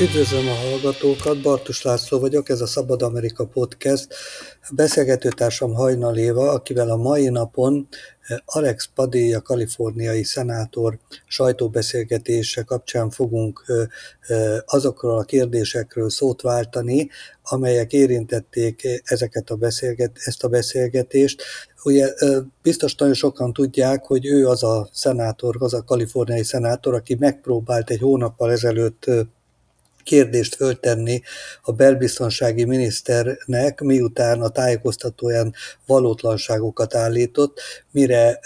Üdvözlöm a hallgatókat, Bartus László vagyok, ez a Szabad Amerika Podcast. Beszélgetőtársam Hajnal Éva, akivel a mai napon Alex Padilla, kaliforniai szenátor sajtóbeszélgetése kapcsán fogunk azokról a kérdésekről szót váltani, amelyek érintették ezt a beszélgetést. Ugye biztos nagyon sokan tudják, hogy ő az a szenátor, az a kaliforniai szenátor, aki megpróbált egy hónappal ezelőtt kérdést föltenni a belbiztonsági miniszternek, miután a tájékoztatóján valótlanságokat állított, mire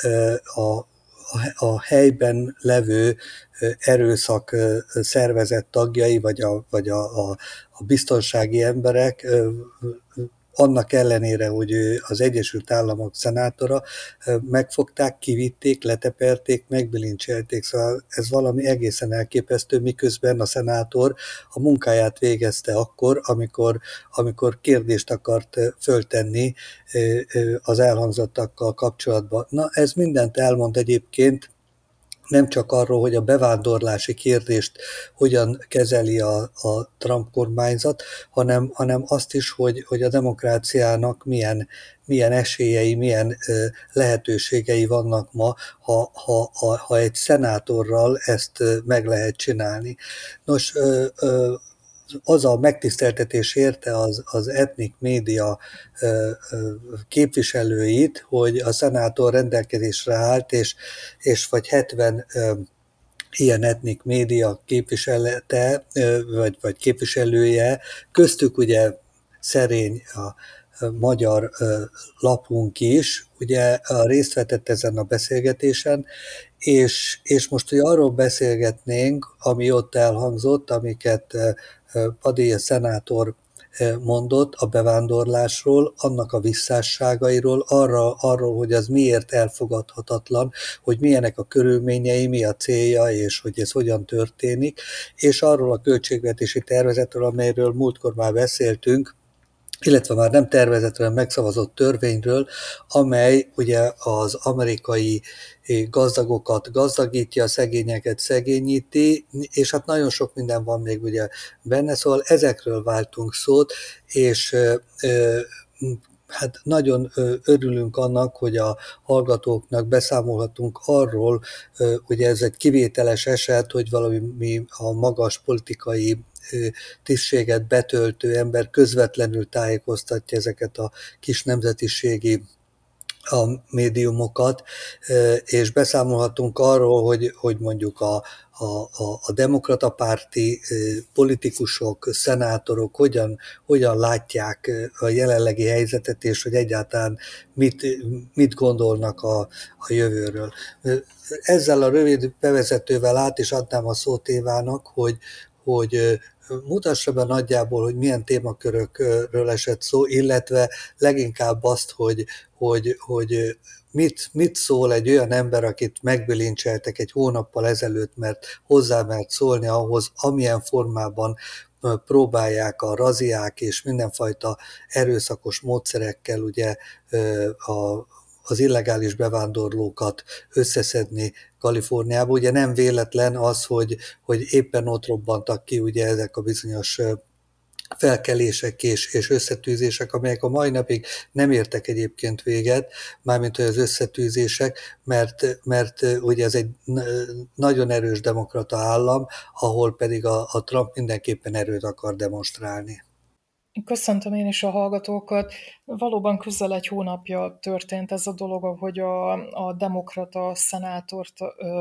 a helyben levő erőszak szervezet tagjai, vagy a biztonsági emberek annak ellenére, hogy ő az Egyesült Államok szenátora, megfogták, kivitték, leteperték, megbilincselték. Szóval ez valami egészen elképesztő, miközben a szenátor a munkáját végezte akkor, amikor kérdést akart föltenni az elhangzottakkal kapcsolatban. Na, ez mindent elmond egyébként, nem csak arról, hogy a bevándorlási kérdést hogyan kezeli a Trump kormányzat, hanem azt is, hogy a demokráciának milyen esélyei, milyen lehetőségei vannak ma, ha egy szenátorral ezt meg lehet csinálni. Nos, az a megtiszteltetés érte az Ethnic Media képviselőit, hogy a szenátor rendelkezésre állt, és vagy 70 ilyen Ethnic Media képviselete, vagy képviselője, köztük ugye szerény a magyar lapunk is, ugye részt vetett ezen a beszélgetésen, és most ugye arról beszélgetnénk, ami ott elhangzott, amiket Padilla szenátor mondott a bevándorlásról, annak a visszásságairól, arról, hogy az miért elfogadhatatlan, hogy milyenek a körülményei, mi a célja, és hogy ez hogyan történik, és arról a költségvetési tervezetről, amelyről múltkor már beszéltünk, illetve már nem tervezetről, megszavazott törvényről, amely ugye az amerikai gazdagokat gazdagítja, a szegényeket szegényíti, és hát nagyon sok minden van még ugye benne, szóval ezekről váltunk szót, és hát nagyon örülünk annak, hogy a hallgatóknak beszámolhatunk arról, ugye ez egy kivételes eset, hogy valami a magas politikai tisztséget betöltő ember közvetlenül tájékoztatja ezeket a kis nemzetiségi a médiumokat, és beszámolhatunk arról, hogy mondjuk a demokrata párti politikusok, szenátorok hogyan látják a jelenlegi helyzetet, és hogy egyáltalán mit gondolnak a jövőről. Ezzel a rövid bevezetővel át is adnám a szót Évának, hogy mutassa be nagyjából, hogy milyen témakörökről esett szó, illetve leginkább azt, hogy mit szól egy olyan ember, akit megbilincseltek egy hónappal ezelőtt, mert hozzá mert szólni ahhoz, amilyen formában próbálják a raziák és mindenfajta erőszakos módszerekkel ugye az illegális bevándorlókat összeszedni Kaliforniába. Ugye nem véletlen az, hogy éppen ott robbantak ki ugye ezek a bizonyos felkelések és összetűzések, amelyek a mai napig nem értek egyébként véget, mármint hogy az összetűzések, mert ugye ez egy nagyon erős demokrata állam, ahol pedig a Trump mindenképpen erőt akar demonstrálni. Köszöntöm én is a hallgatókat. Valóban közel egy hónapja történt ez a dolog, ahogy a demokrata szenátort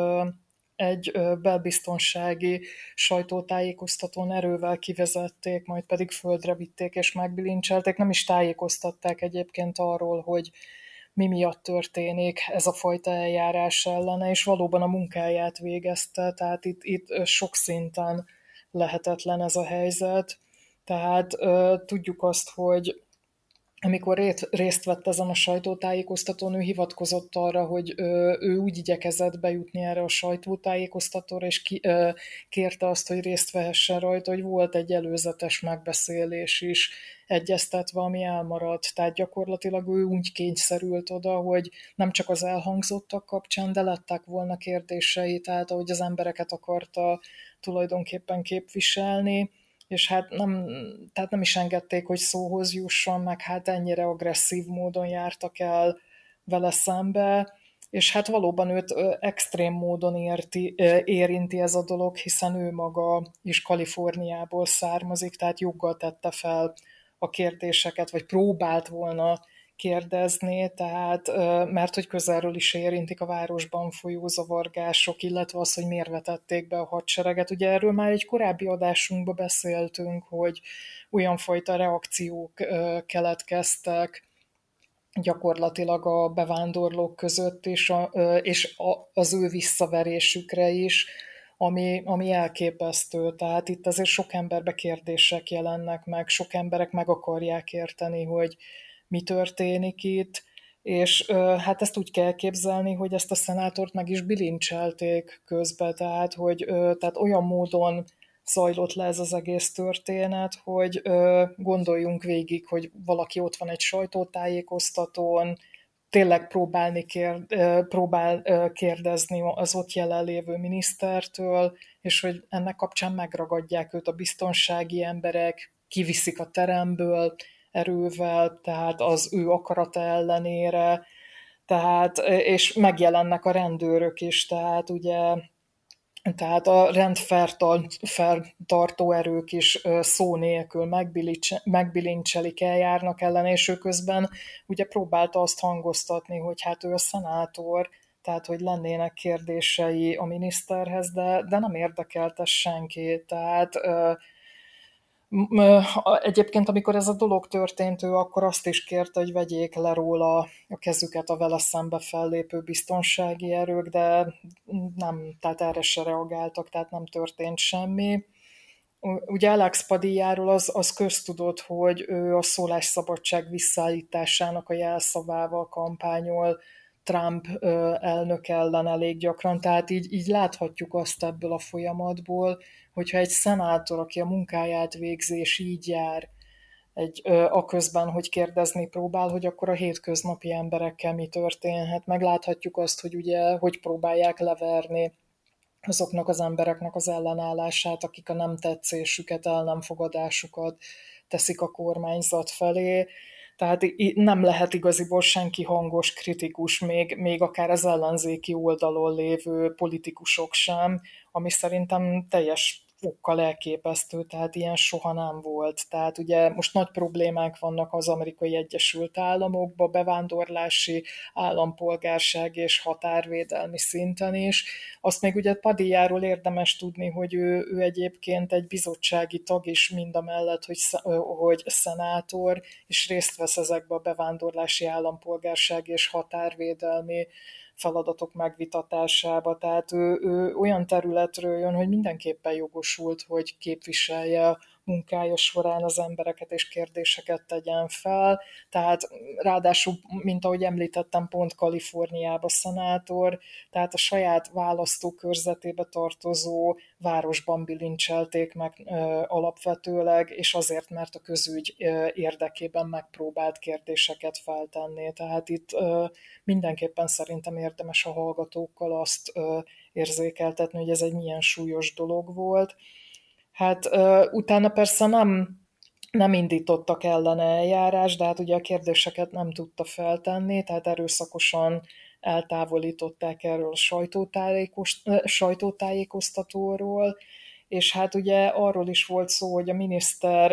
egy belbiztonsági sajtótájékoztatón erővel kivezették, majd pedig földre vitték és megbilincselték. Nem is tájékoztatták egyébként arról, hogy mi miatt történik ez a fajta eljárás ellene, és valóban a munkáját végezte, tehát itt sok szinten lehetetlen ez a helyzet. Tehát tudjuk azt, hogy amikor részt vett ezen a sajtótájékoztatón, ő hivatkozott arra, hogy ő úgy igyekezett bejutni erre a sajtótájékoztatóra, és kérte azt, hogy részt vehessen rajta, hogy volt egy előzetes megbeszélés is egyeztetve, ami elmaradt. Tehát gyakorlatilag ő úgy kényszerült oda, hogy nem csak az elhangzottak kapcsán, de lettek volna kérdései, tehát ahogy az embereket akarta tulajdonképpen képviselni, és hát tehát nem is engedték, hogy szóhoz jusson, meg hát ennyire agresszív módon jártak el vele szembe, és hát valóban őt extrém módon érinti ez a dolog, hiszen ő maga is Kaliforniából származik, tehát joggal tette fel a kérdéseket, vagy próbált volna kérdezni, tehát mert hogy közelről is érintik a városban folyó zavargások, illetve az, hogy miért vetették be a hadsereget. Ugye erről már egy korábbi adásunkban beszéltünk, hogy olyan fajta reakciók keletkeztek gyakorlatilag a bevándorlók között és az ő visszaverésükre is, ami elképesztő. Tehát itt azért sok emberbe kérdések jelennek meg, sok emberek meg akarják érteni, hogy mi történik itt, és hát ezt úgy kell képzelni, hogy ezt a szenátort meg is bilincselték közben, tehát olyan módon zajlott le ez az egész történet, hogy gondoljunk végig, hogy valaki ott van egy sajtótájékoztatón, tényleg próbál kérdezni az ott jelenlévő minisztertől, és hogy ennek kapcsán megragadják őt a biztonsági emberek, kiviszik a teremből erővel, tehát az ő akarata ellenére, tehát, és megjelennek a rendőrök is, tehát a rendfenntartó erők is szó nélkül megbilincselik, eljárnak ellene, és ő közben ugye próbálta azt hangoztatni, hogy hát ő a szenátor, tehát hogy lennének kérdései a miniszterhez, de nem érdekelt ez senki. Tehát egyébként, amikor ez a dolog történt, ő akkor azt is kérte, hogy vegyék le róla a kezüket a vele szembe fellépő biztonsági erők, de nem, tehát erre se reagáltak, tehát nem történt semmi. Ugye Alex Padilláról az köztudott, hogy ő a szólásszabadság visszaállításának a jelszavával kampányol Trump elnök ellen elég gyakran, tehát így láthatjuk azt ebből a folyamatból, hogyha egy szenátor, aki a munkáját végzi, és így jár aközben, hogy kérdezni próbál, hogy akkor a hétköznapi emberekkel mi történhet. Megláthatjuk azt, hogy ugye, hogy próbálják leverni azoknak az embereknek az ellenállását, akik a nem tetszésüket, el nem fogadásukat teszik a kormányzat felé. Tehát nem lehet igaziból senki hangos kritikus, még akár az ellenzéki oldalon lévő politikusok sem, ami szerintem teljes okkal elképesztő, tehát ilyen soha nem volt. Tehát ugye most nagy problémák vannak az Amerikai Egyesült Államokban, bevándorlási, állampolgárság és határvédelmi szinten is. Azt még ugye Padilláról érdemes tudni, hogy ő egyébként egy bizottsági tag is, mindamellett, hogy szenátor, és részt vesz ezekbe a bevándorlási, állampolgárság és határvédelmi feladatok megvitatásába. Tehát ő olyan területről jön, hogy mindenképpen jogosult, hogy képviselje munkája során az embereket és kérdéseket tegyen fel. Tehát ráadásul, mint ahogy említettem, pont Kaliforniába szenátor, tehát a saját választókörzetébe tartozó városban bilincselték meg alapvetőleg, és azért, mert a közügy érdekében megpróbált kérdéseket feltenni. Tehát itt mindenképpen szerintem érdemes a hallgatókkal azt érzékeltetni, hogy ez egy milyen súlyos dolog volt. Hát utána persze nem indítottak ellene eljárás, de hát ugye a kérdéseket nem tudta feltenni, tehát erőszakosan eltávolították erről a sajtótájékoztatóról, és hát ugye arról is volt szó, hogy a miniszter,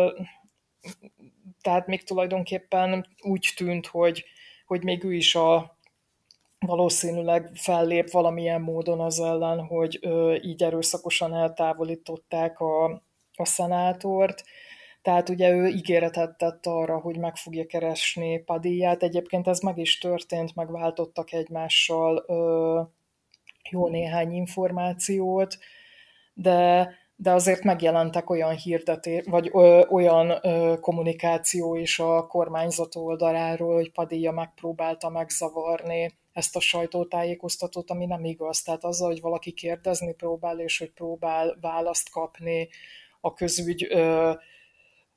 tehát még tulajdonképpen úgy tűnt, hogy még ő is valószínűleg fellép valamilyen módon az ellen, hogy így erőszakosan eltávolították a szenátort. Tehát ugye ő ígéretet tett arra, hogy meg fogja keresni Padillát. Egyébként ez meg is történt, megváltottak egymással jó néhány információt, de azért megjelentek olyan vagy olyan kommunikáció is a kormányzat oldaláról, hogy Padilla megpróbálta megzavarni ezt a sajtótájékoztatót, ami nem igaz. Tehát azzal, hogy valaki kérdezni próbál, és hogy próbál választ kapni a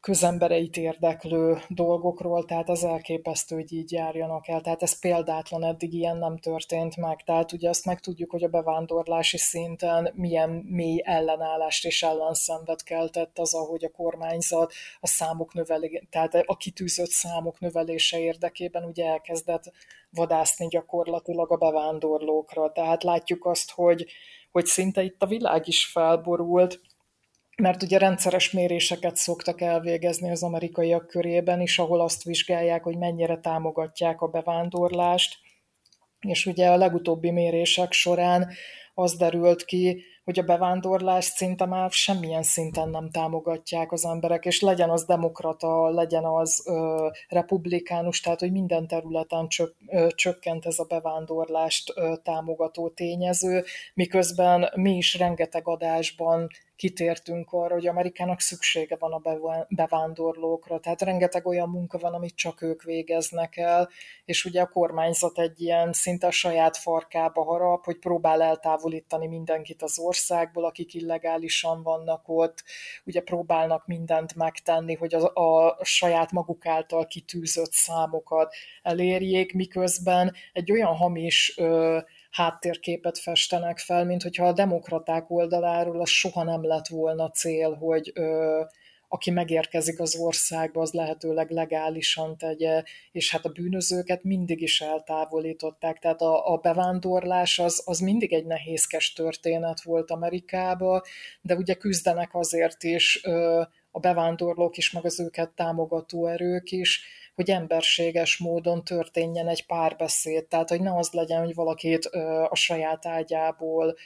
közembereit érdeklő dolgokról, tehát ez elképesztő, hogy így járjanak el. Tehát ez példátlan, eddig ilyen nem történt meg. Tehát ugye azt megtudjuk, hogy a bevándorlási szinten milyen mély ellenállást és ellenszenvet keltett az, ahogy a kormányzat a számok tehát a kitűzött számok növelése érdekében ugye elkezdett vadászni gyakorlatilag a bevándorlókra. Tehát látjuk azt, hogy szinte itt a világ is felborult, mert ugye rendszeres méréseket szoktak elvégezni az amerikaiak körében is, ahol azt vizsgálják, hogy mennyire támogatják a bevándorlást, és ugye a legutóbbi mérések során az derült ki, hogy a bevándorlást szinte már semmilyen szinten nem támogatják az emberek, és legyen az demokrata, legyen az republikánus, tehát hogy minden területen csökkent ez a bevándorlást támogató tényező, miközben mi is rengeteg adásban kitértünk arra, hogy Amerikának szüksége van a bevándorlókra, tehát rengeteg olyan munka van, amit csak ők végeznek el, és ugye a kormányzat egy ilyen szinte a saját farkába harap, hogy próbál eltávolítani mindenkit az országból, akik illegálisan vannak ott, ugye próbálnak mindent megtenni, hogy a saját maguk által kitűzött számokat elérjék, miközben egy olyan hamis háttérképet festenek fel, mint hogyha a demokraták oldaláról az soha nem lett volna cél, hogy aki megérkezik az országba, az lehetőleg legálisan tegye, és hát a bűnözőket mindig is eltávolították. Tehát a bevándorlás az mindig egy nehézkes történet volt Amerikába, de ugye küzdenek azért is a bevándorlók is, meg az őket támogató erők is, hogy emberséges módon történjen egy párbeszéd. Tehát, hogy ne az legyen, hogy valakit a saját ágyából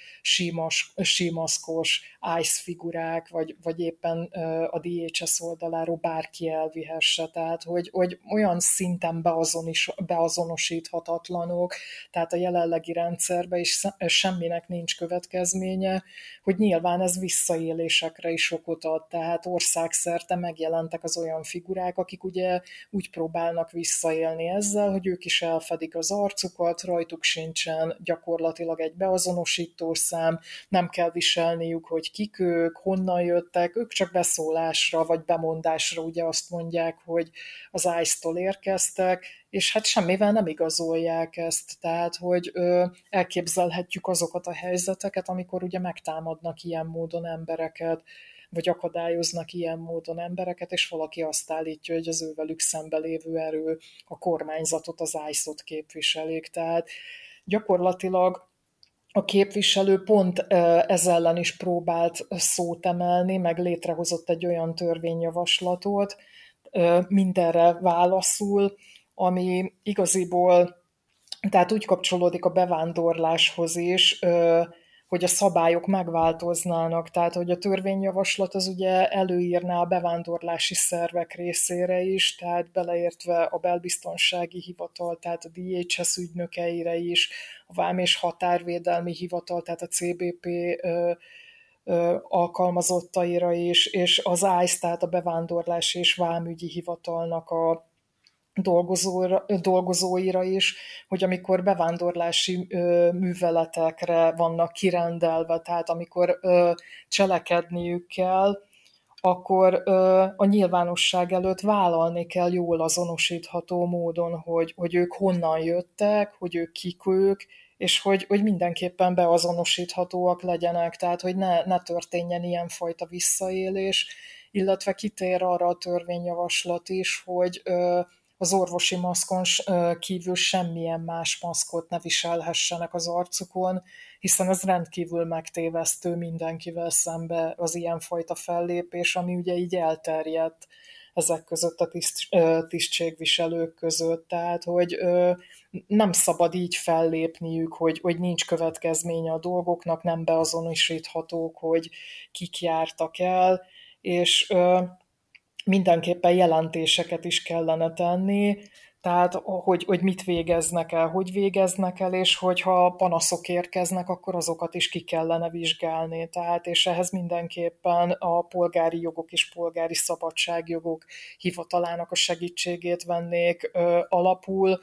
símaszkos ICE figurák, vagy éppen a DHS oldaláról bárki elvihesse. Tehát, hogy olyan szinten beazonosíthatatlanok, tehát a jelenlegi rendszerben is semminek nincs következménye, hogy nyilván ez visszaélésekre is okot ad. Tehát országszerte megjelentek az olyan figurák, akik ugye úgy próbálnak visszaélni ezzel, hogy ők is elfedik az arcukat, rajtuk sincsen gyakorlatilag egy beazonosító szám, nem kell viselniük, hogy kik ők, honnan jöttek, ők csak beszólásra vagy bemondásra ugye azt mondják, hogy az ICE-tól érkeztek, és hát semmivel nem igazolják ezt, tehát hogy elképzelhetjük azokat a helyzeteket, amikor ugye megtámadnak ilyen módon embereket, vagy akadályoznak ilyen módon embereket, és valaki azt állítja, hogy az ővelük szembe lévő erő a kormányzatot, az ICE-ot képviselik. Tehát gyakorlatilag a képviselő pont ez ellen is próbált szót emelni, meg létrehozott egy olyan törvényjavaslatot mindenre válaszul, ami igaziból tehát úgy kapcsolódik a bevándorláshoz is, hogy a szabályok megváltoznának, tehát hogy a törvényjavaslat az ugye előírná a bevándorlási szervek részére is, tehát beleértve a belbiztonsági hivatal, tehát a DHS ügynökeire is, a Vám és Határvédelmi Hivatal, tehát a CBP alkalmazottaira is, és az ICE, tehát a Bevándorlási és Vámügyi Hivatalnak a dolgozóira is, hogy amikor bevándorlási műveletekre vannak kirendelve, tehát amikor cselekedniük kell, akkor a nyilvánosság előtt vállalni kell jól azonosítható módon, hogy ők honnan jöttek, hogy ők kik ők, és hogy mindenképpen beazonosíthatóak legyenek, tehát hogy ne történjen ilyenfajta visszaélés, illetve kitér arra a törvényjavaslat is, hogy az orvosi maszkon kívül semmilyen más maszkot ne viselhessenek az arcukon, hiszen ez rendkívül megtévesztő mindenkivel szembe az ilyenfajta fellépés, ami ugye így elterjedt ezek között a tisztségviselők között. Tehát, hogy nem szabad így fellépniük, hogy nincs következménye a dolgoknak, nem beazonosíthatók, hogy kik jártak el, és mindenképpen jelentéseket is kellene tenni, tehát hogy mit végeznek el, hogy végeznek el, és hogyha panaszok érkeznek, akkor azokat is ki kellene vizsgálni. Tehát, és ehhez mindenképpen a polgári jogok és polgári szabadságjogok hivatalának a segítségét vennék alapul,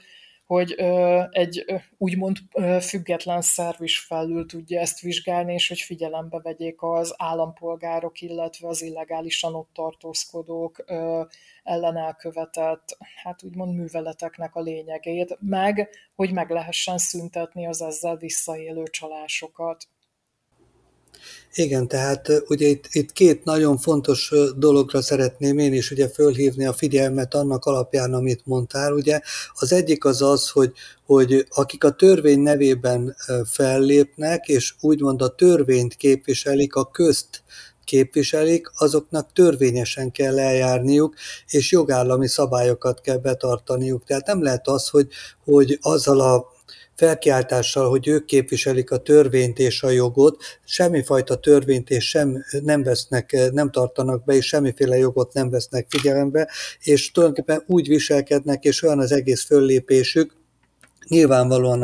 hogy egy úgymond független szerv is felül tudja ezt vizsgálni, és hogy figyelembe vegyék az állampolgárok, illetve az illegálisan ott tartózkodók ellen elkövetett, hát úgymond műveleteknek a lényegét, meg hogy meg lehessen szüntetni az ezzel visszaélő csalásokat. Igen, tehát ugye itt két nagyon fontos dologra szeretném én is ugye fölhívni a figyelmet annak alapján, amit mondtál. Ugye az egyik az az, hogy akik a törvény nevében fellépnek, és úgymond a törvényt képviselik, a közt képviselik, azoknak törvényesen kell eljárniuk, és jogállami szabályokat kell betartaniuk. Tehát nem lehet az, hogy azzal a felkiáltással, hogy ők képviselik a törvényt és a jogot, semmifajta törvényt és nem vesznek, nem tartanak be, és semmiféle jogot nem vesznek figyelembe, és tulajdonképpen úgy viselkednek, és olyan az egész föllépésük, nyilvánvalóan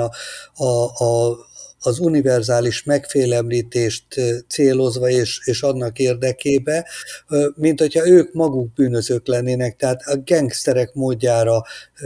az univerzális megfélemlítést célozva és annak érdekébe, mint hogyha ők maguk bűnözők lennének, tehát a gengszterek módjára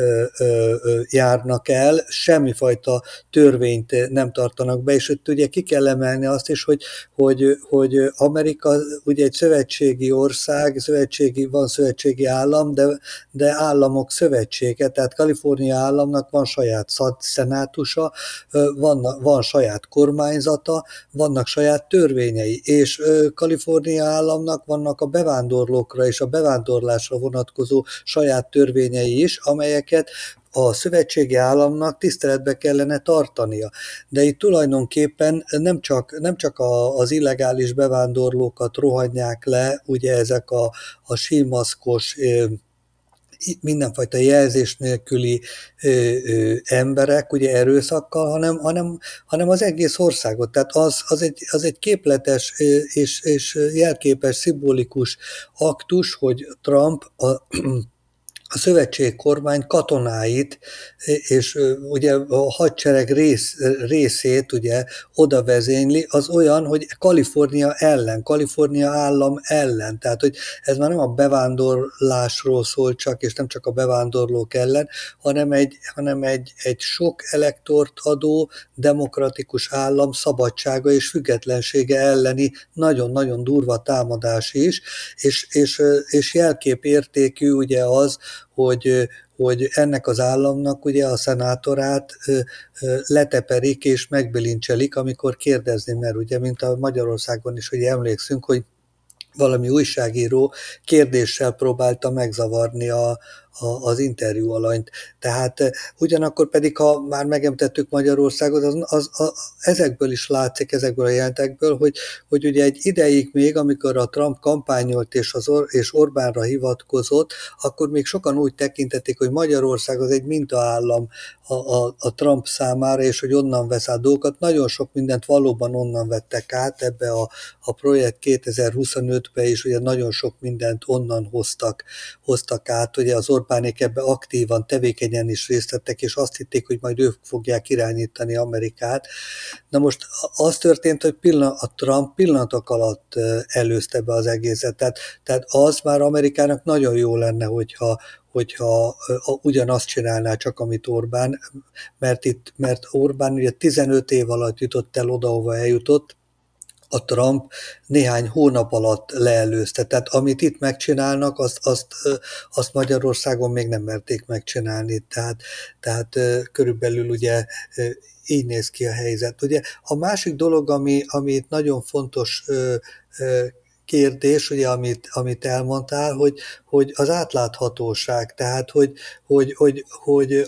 járnak el, semmifajta törvényt nem tartanak be, és itt ugye ki kell emelni azt is, hogy Amerika ugye egy szövetségi ország, van szövetségi állam, de államok szövetsége, tehát Kalifornia államnak van saját szenátusa, van saját kormányzata, vannak saját törvényei, és Kalifornia államnak vannak a bevándorlókra és a bevándorlásra vonatkozó saját törvényei is, amelyeket a szövetségi államnak tiszteletbe kellene tartania. De itt tulajdonképpen nem csak az illegális bevándorlókat rohanják le, ugye ezek a símaszkos, mindenfajta jelzés nélküli emberek, ugye erőszakkal, hanem az egész országot. Tehát az egy képletes és jelképes, szimbolikus aktus, hogy Trump a szövetségi kormány katonáit, és ugye a hadsereg részét ugye oda vezényli, az olyan, hogy Kalifornia állam ellen. Tehát, hogy ez már nem a bevándorlásról szól csak, és nem csak a bevándorlók ellen, hanem egy sok elektort adó demokratikus állam szabadsága és függetlensége elleni nagyon-nagyon durva támadás is, és jelképértékű ugye az, hogy ennek az államnak ugye a szenátorát leteperik és megbilincselik, amikor kérdezni mer, ugye, mint a Magyarországon is, hogy emlékszünk, hogy valami újságíró kérdéssel próbálta megzavarni az interjú alanyt. Tehát ugyanakkor pedig, ha már megemlítettük Magyarországot, ezekből is látszik, ezekből a jelentekből, hogy ugye egy ideig még, amikor a Trump kampányolt és Orbánra hivatkozott, akkor még sokan úgy tekintették, hogy Magyarország az egy mintaállam a Trump számára, és hogy onnan vesz át dolgokat. Nagyon sok mindent valóban onnan vettek át ebbe a projekt 2025-be, és ugye nagyon sok mindent onnan hoztak át, ugye az Orbánék ebbe aktívan, tevékenyen is részt vettek, és azt hitték, hogy majd ők fogják irányítani Amerikát. Na most az történt, hogy a Trump pillanatok alatt előzte be az egészet. Tehát az már Amerikának nagyon jó lenne, hogyha ugyanazt csinálná csak, amit Orbán, mert Orbán ugye 15 év alatt jutott el oda, ahova eljutott, a Trump néhány hónap alatt leelőzte. Tehát amit itt megcsinálnak, azt Magyarországon még nem merték megcsinálni. Tehát körülbelül ugye így néz ki a helyzet. Ugye a másik dolog, ami itt nagyon fontos kérdés, ugye, amit elmondtál, hogy az átláthatóság, tehát hogy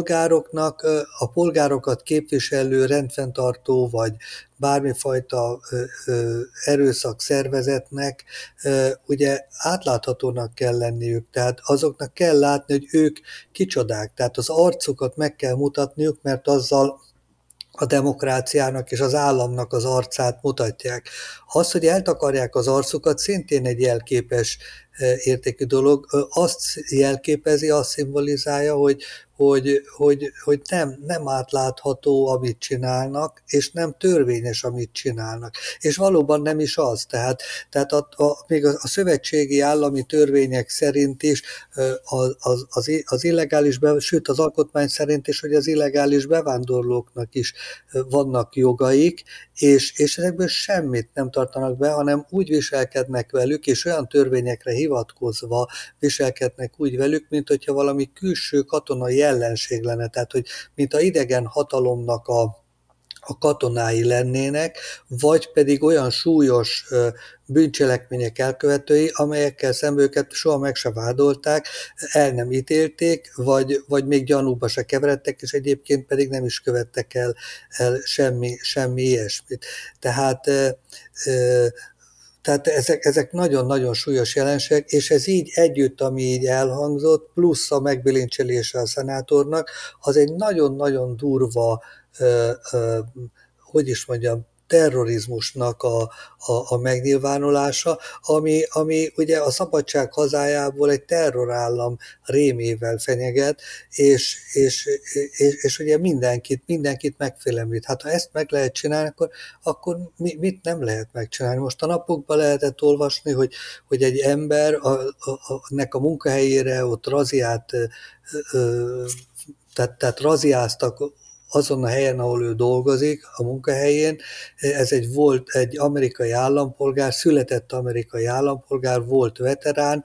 a polgárokat képviselő rendfenntartó, vagy bármifajta erőszak szervezetnek ugye átláthatónak kell lenniük, tehát azoknak kell látni, hogy ők kicsodák, tehát az arcukat meg kell mutatniuk, mert azzal a demokráciának és az államnak az arcát mutatják. Az, hogy eltakarják az arcukat, szintén egy jelképes értékű dolog. Azt jelképezi, azt szimbolizálja, hogy nem átlátható, amit csinálnak, és nem törvényes, amit csinálnak. És valóban nem is az. Tehát még a szövetségi állami törvények szerint is az illegális, sőt az alkotmány szerint is, hogy az illegális bevándorlóknak is vannak jogaik, és ezekből semmit nem tartanak be, hanem úgy viselkednek velük, és olyan törvényekre hivatkozva viselkednek úgy velük, mint hogyha valami külső katonai ellenség lenne, tehát hogy mint a idegen hatalomnak a katonái lennének, vagy pedig olyan súlyos bűncselekmények elkövetői, amelyekkel szemben őket soha meg se vádolták, el nem ítélték, vagy még gyanúba se keveredtek, és egyébként pedig nem is követtek el semmi ilyesmit. Tehát ezek nagyon-nagyon súlyos jelenségek, és ez így együtt, ami így elhangzott, plusz a megbilincselése a szenátornak, az egy nagyon-nagyon durva, hogy is mondjam, terrorizmusnak a megnyilvánulása, ami ugye a szabadság hazájából egy terrorállam rémével fenyeget, és ugye mindenkit megfélemlít. Hát ha ezt meg lehet csinálni, akkor mit nem lehet megcsinálni? Most a napokban lehetett olvasni, hogy egy ember nek a munkahelyére ott raziát, tehát raziáztak azon a helyen, ahol ő dolgozik, a munkahelyén. Ez volt egy amerikai állampolgár, született amerikai állampolgár, volt veterán,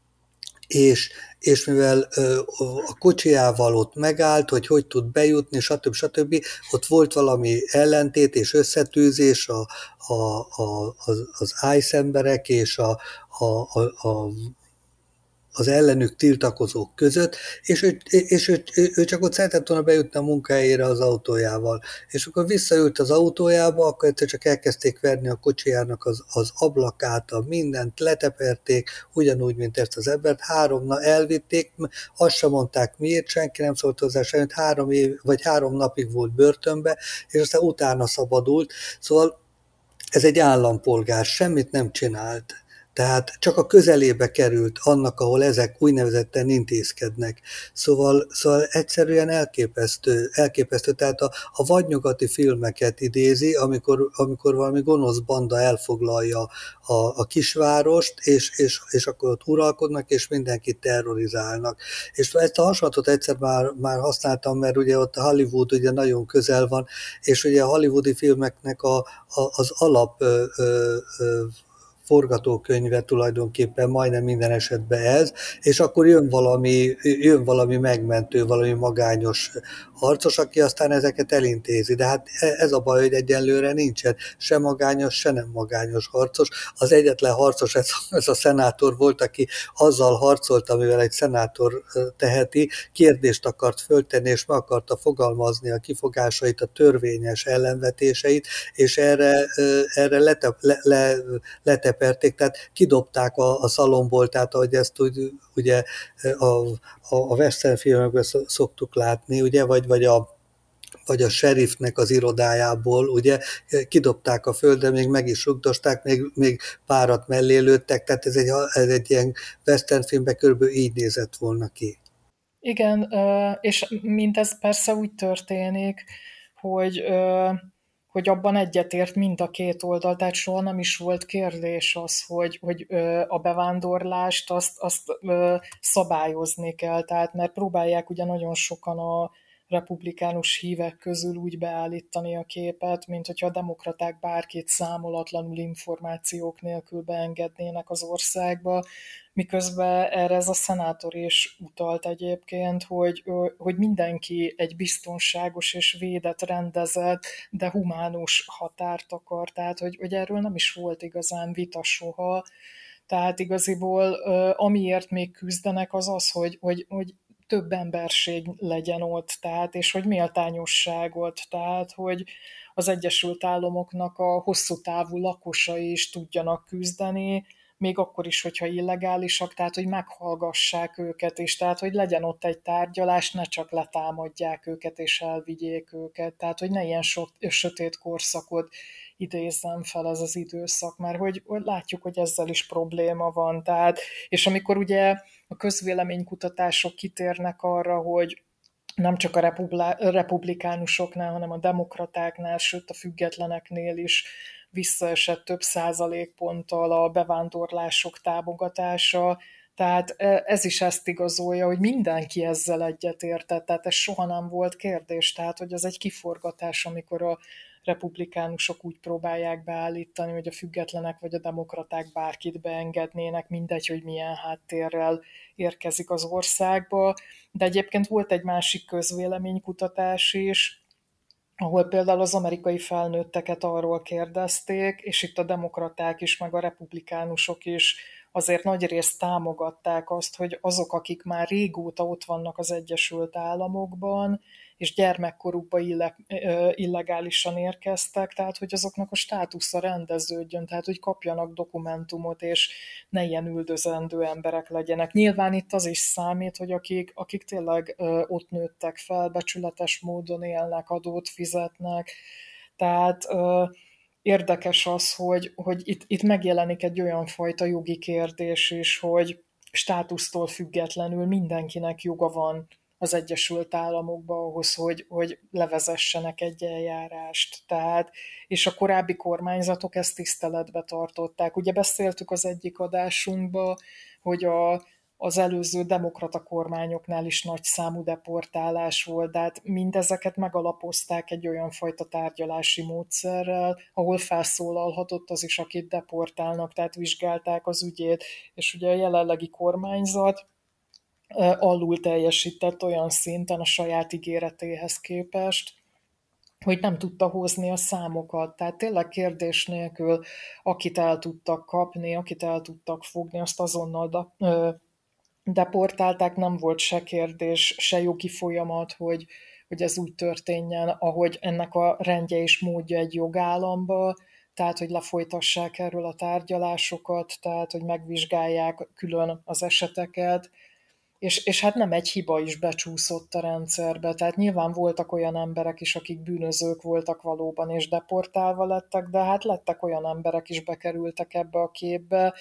és mivel a kocsijával ott megállt, hogy tud bejutni, stb. Ott volt valami ellentét és összetűzés az ICE emberek és az ellenük tiltakozók között, és ő csak ott szeretett volna bejutni a munkahelyére az autójával. És akkor visszaült az autójába, akkor egyszer csak elkezdték verni a kocsijának az ablakát, mindent leteperték, ugyanúgy, mint ezt az embert. Elvitték, azt sem mondták miért, senki nem szólt hozzá semmit, 3 napig volt börtönbe, és aztán utána szabadult. Szóval ez egy állampolgár, semmit nem csinált. Tehát csak a közelébe került annak, ahol ezek úgynevezetten intézkednek. Szóval egyszerűen elképesztő. Tehát a vadnyugati filmeket idézi, amikor valami gonosz banda elfoglalja a kisvárost, és akkor ott uralkodnak, és mindenkit terrorizálnak. És ezt a hasonlatot egyszer már használtam, mert ugye ott a Hollywood ugye nagyon közel van, és ugye a hollywoodi filmeknek az alap forgatókönyve tulajdonképpen majdnem minden esetben ez, és akkor jön valami megmentő, valami magányos harcos, aki aztán ezeket elintézi. De hát ez a baj, hogy egyenlőre nincsen se magányos, se nem magányos harcos. Az egyetlen harcos ez a szenátor volt, aki azzal harcolt, amivel egy szenátor teheti, kérdést akart föltenni, és meg akarta fogalmazni a kifogásait, a törvényes ellenvetéseit, és erre leteperték, tehát kidobták a szalomból, tehát ahogy ezt ugye a western filmekben szoktuk látni, ugye, vagy a sheriffnek az irodájából, ugye, kidobták a földre, még meg is rugdosták, még párat mellé lőttek, tehát ez egy ilyen western filmben körülbelül így nézett volna ki. Igen, és mindez persze úgy történik, hogy abban egyetért mind a két oldal, tehát soha nem is volt kérdés az, hogy a bevándorlást azt szabályozni kell, tehát mert próbálják ugye nagyon sokan a republikánus hívek közül úgy beállítani a képet, mint hogyha a demokraták bárkit számolatlanul információk nélkül beengednének az országba, miközben erre ez a szenátor is utalt egyébként, hogy mindenki egy biztonságos és védett, rendezett, de humánus határt akar, tehát hogy erről nem is volt igazán vita soha, tehát igaziból amiért még küzdenek az az, hogy több emberség legyen ott, tehát, és hogy méltányosságot, tehát, hogy az Egyesült Államoknak a hosszú távú lakosai is tudjanak küzdeni, még akkor is, hogyha illegálisak, tehát, hogy meghallgassák őket is, tehát, hogy legyen ott egy tárgyalás, ne csak letámadják őket és elvigyék őket, tehát, hogy ne ilyen sötét korszakot idézzem fel ez az időszak, mert hogy látjuk, hogy ezzel is probléma van. Tehát, és amikor ugye a közvéleménykutatások kitérnek arra, hogy nem csak a republikánusoknál, hanem a demokratáknál, sőt a függetleneknél is visszaesett több százalékponttal a bevándorlások támogatása. Tehát ez is ezt igazolja, hogy mindenki ezzel egyetértett, tehát ez soha nem volt kérdés, tehát hogy az egy kiforgatás, amikor a republikánusok úgy próbálják beállítani, hogy a függetlenek vagy a demokraták bárkit beengednének, mindegy, hogy milyen háttérrel érkezik az országba. De egyébként volt egy másik közvéleménykutatás is, ahol például az amerikai felnőtteket arról kérdezték, és itt a demokraták is, meg a republikánusok is azért nagyrészt támogatták azt, hogy azok, akik már régóta ott vannak az Egyesült Államokban, és gyermekkorukban illegálisan érkeztek, tehát hogy azoknak a státusza rendeződjön, tehát hogy kapjanak dokumentumot, és ne ilyen üldözendő emberek legyenek. Nyilván itt az is számít, hogy akik tényleg ott nőttek fel, becsületes módon élnek, adót fizetnek, tehát érdekes az, hogy itt megjelenik egy olyan fajta jogi kérdés is, hogy státusztól függetlenül mindenkinek joga van az Egyesült Államokba ahhoz, hogy levezessenek egy eljárást. Tehát, és a korábbi kormányzatok ezt tiszteletbe tartották. Ugye beszéltük az egyik adásunkban, hogy az előző demokrata kormányoknál is nagy számú deportálás volt, de hát mindezeket megalapozták egy olyan fajta tárgyalási módszerrel, ahol felszólalhatott az is, akit deportálnak, tehát vizsgálták az ügyét, és ugye a jelenlegi kormányzat alul teljesített olyan szinten a saját ígéretéhez képest, hogy nem tudta hozni a számokat. Tehát tényleg kérdés nélkül, akit el tudtak kapni, akit el tudtak fogni, azt azonnal deportálták, nem volt se kérdés, se jogi folyamat, hogy ez úgy történjen, ahogy ennek a rendje és módja egy jogállamba, tehát, hogy lefolytassák erről a tárgyalásokat, tehát, hogy megvizsgálják külön az eseteket, és hát nem egy hiba is becsúszott a rendszerbe, tehát nyilván voltak olyan emberek is, akik bűnözők voltak valóban, és deportálva lettek, de hát lettek olyan emberek is, bekerültek ebbe a képbe,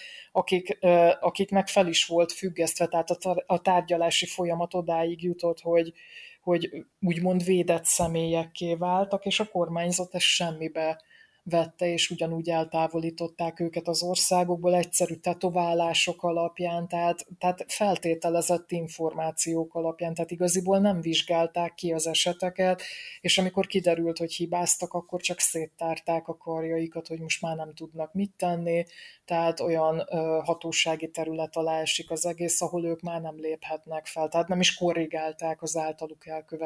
akiknek fel is volt függesztve, tehát a tárgyalási folyamat odáig jutott, hogy úgymond védett személyekké váltak, és a kormányzat ezt semmibe vette, és ugyanúgy eltávolították őket az országokból egyszerű tetoválások alapján, tehát feltételezett információk alapján, tehát igaziból nem vizsgálták ki az eseteket, és amikor kiderült, hogy hibáztak, akkor csak széttárták a karjaikat, hogy most már nem tudnak mit tenni, tehát olyan hatósági terület alá esik az egész, ahol ők már nem léphetnek fel, tehát nem is korrigálták az általuk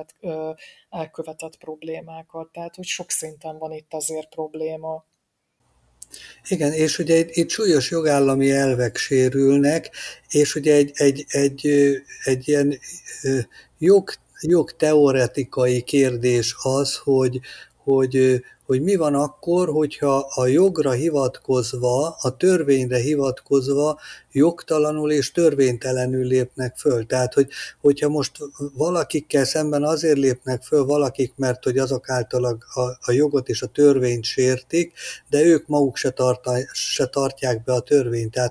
elkövetett problémákat, tehát hogy sok szinten van itt azért probléma. Igen, és ugye itt súlyos jogállami elvek sérülnek, és ugye egy ilyen jogteoretikai kérdés az, hogy mi van akkor, hogyha a jogra hivatkozva, a törvényre hivatkozva jogtalanul és törvénytelenül lépnek föl. Tehát, hogyha most valakikkel szemben azért lépnek föl valakik, mert hogy azok által a jogot és a törvényt sértik, de ők maguk se tartják be a törvényt. Tehát,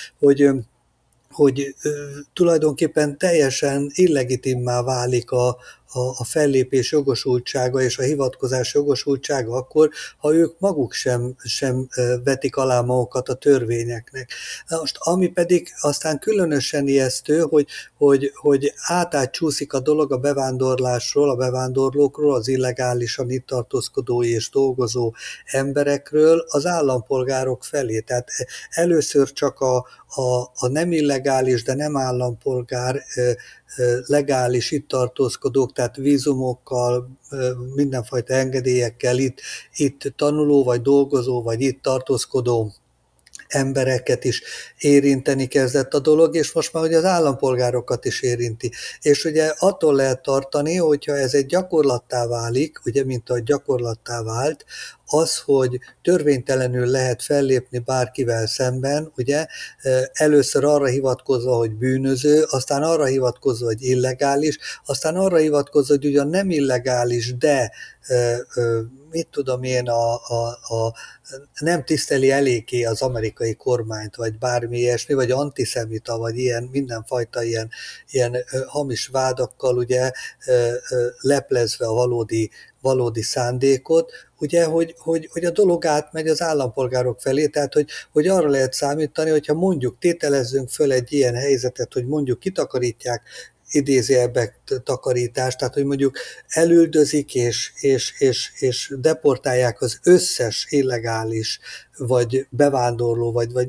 hogy tulajdonképpen teljesen illegitimmá válik a fellépés jogosultsága és a hivatkozás jogosultsága akkor, ha ők maguk sem vetik alá magukat a törvényeknek. Na most, ami pedig aztán különösen ijesztő, hogy átcsúszik a dolog a bevándorlásról, a bevándorlókról, az illegálisan itt tartózkodó és dolgozó emberekről az állampolgárok felé. Tehát először csak a nem illegális, de nem állampolgár legális itt tartózkodók, tehát vízumokkal, mindenfajta engedélyekkel itt tanuló, vagy dolgozó, vagy itt tartózkodó embereket is érinteni kezdett a dolog, és most már ugye az állampolgárokat is érinti. És ugye attól lehet tartani, hogyha ez egy gyakorlattá válik, ugye mint ahogy gyakorlattá vált, az, hogy törvénytelenül lehet fellépni bárkivel szemben, ugye először arra hivatkozva, hogy bűnöző, aztán arra hivatkozva, hogy illegális, aztán arra hivatkozva, hogy ugyan nem illegális, de mit tudom én, nem tiszteli eléggé az amerikai kormányt, vagy bármi ilyesmi, vagy antiszemita, vagy ilyen, mindenfajta ilyen hamis vádakkal ugye leplezve a valódi szándékot, ugye, hogy a dolog átmegy az állampolgárok felé, tehát hogy arra lehet számítani, hogyha mondjuk tételezzünk föl egy ilyen helyzetet, hogy mondjuk kitakarítják idézőjelbe takarítást, tehát hogy mondjuk elüldözik és deportálják az összes illegális, vagy bevándorló, vagy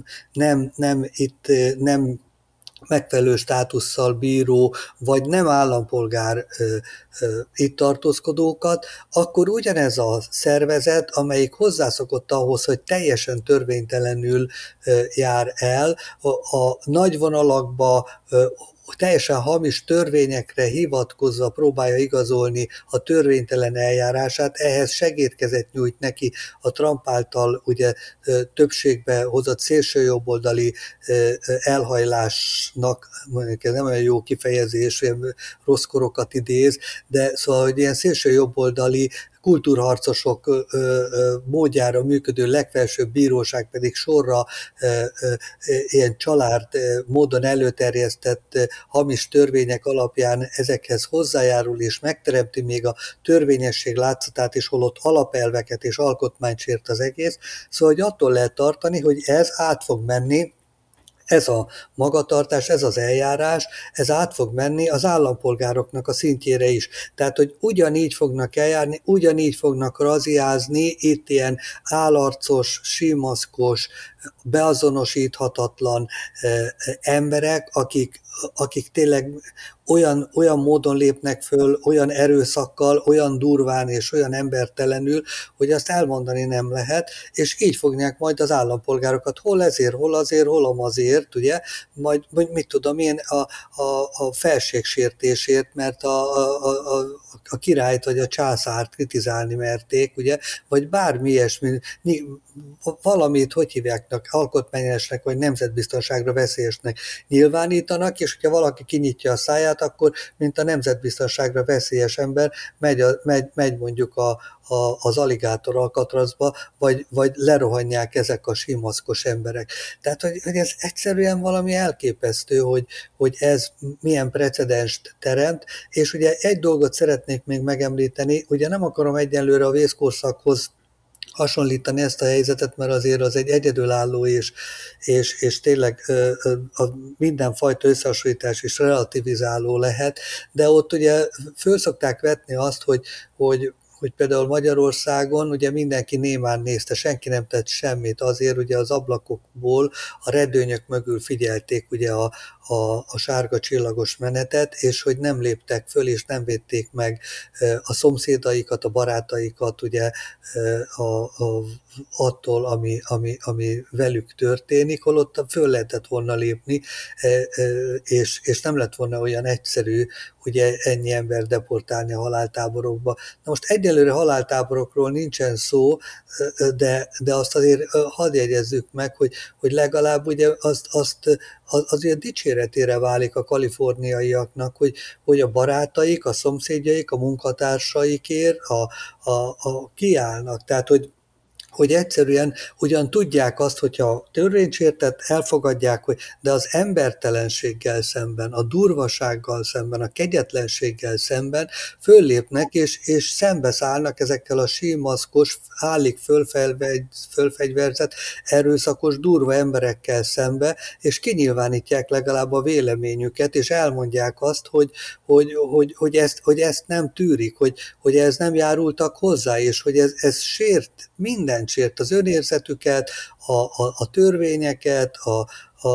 nem megfelelő státusszal bíró, vagy nem állampolgár itt tartózkodókat, akkor ugyanez a szervezet, amelyik hozzászokott ahhoz, hogy teljesen törvénytelenül jár el, a nagy vonalakba teljesen hamis törvényekre hivatkozva próbálja igazolni a törvénytelen eljárását, ehhez segédkezet nyújt neki a Trump által ugye többségbe hozott szélsőjobboldali elhajlásnak, mondjuk ez nem olyan jó kifejezés, olyan rossz korokat idéz, de szóval, hogy ilyen szélsőjobboldali kultúrharcosok módjára működő legfelsőbb bíróság pedig sorra ilyen család módon előterjesztett hamis törvények alapján ezekhez hozzájárul és megteremti még a törvényesség látszatát is, holott alapelveket és alkotmányt sért az egész. Szóval hogy attól lehet tartani, hogy ez át fog menni, ez a magatartás, ez az eljárás, ez át fog menni az állampolgároknak a szintjére is. Tehát, hogy ugyanígy fognak eljárni, ugyanígy fognak raziázni itt ilyen állarcos, símaszkos, beazonosíthatatlan emberek, akik tényleg olyan módon lépnek föl, olyan erőszakkal, olyan durván és olyan embertelenül, hogy azt elmondani nem lehet, és így fogják majd az állampolgárokat hol ezért, hol azért, hol amazért, ugye, majd mit tudom én, a felségsértésért, mert a királyt vagy a császárt kritizálni merték, ugye, vagy bármi ilyesmi, valamit, hogy hívják, alkotmányosnak vagy nemzetbiztonságra veszélyesnek nyilvánítanak, és hogyha valaki kinyitja a száját, akkor mint a nemzetbiztonságra veszélyes ember megy mondjuk az aligátor Alcatrazba, vagy lerohanják ezek a simaszkos emberek. Tehát, hogy ez egyszerűen valami elképesztő, hogy ez milyen precedenst teremt, és ugye egy dolgot szeretnék még megemlíteni, ugye nem akarom egyenlőre a vészkorszakhoz hasonlítani ezt a helyzetet, mert azért az egy egyedülálló és tényleg mindenfajta összehasonlítás is relativizáló lehet, de ott ugye föl szokták vetni azt, hogy például Magyarországon ugye mindenki némán nézte, senki nem tett semmit, azért ugye az ablakokból a redőnyök mögül figyelték ugye a sárga csillagos menetet, és hogy nem léptek föl, és nem védték meg a szomszédaikat, a barátaikat ugye attól, ami velük történik, holott föl lehetett volna lépni, és nem lett volna olyan egyszerű ugye ennyi ember deportálni a haláltáborokba. Na most egyelőre haláltáborokról nincsen szó, de azt azért hadd jegyezzük meg, hogy legalább ugye az ugye dicséretére válik a kaliforniaiaknak, hogy a barátaik, a szomszédjaik, a munkatársaikért kiállnak. Tehát, hogy egyszerűen ugyan tudják azt, hogyha törvénysértett, elfogadják, de az embertelenséggel szemben, a durvasággal szemben, a kegyetlenséggel szemben föllépnek, és szembeszállnak ezekkel a símaszkos, állig fölfegyverzett, erőszakos, durva emberekkel szembe, és kinyilvánítják legalább a véleményüket, és elmondják azt, hogy ezt nem tűrik, hogy ez nem járultak hozzá, és hogy ez sért mindent sért, az önérzetüket, a törvényeket,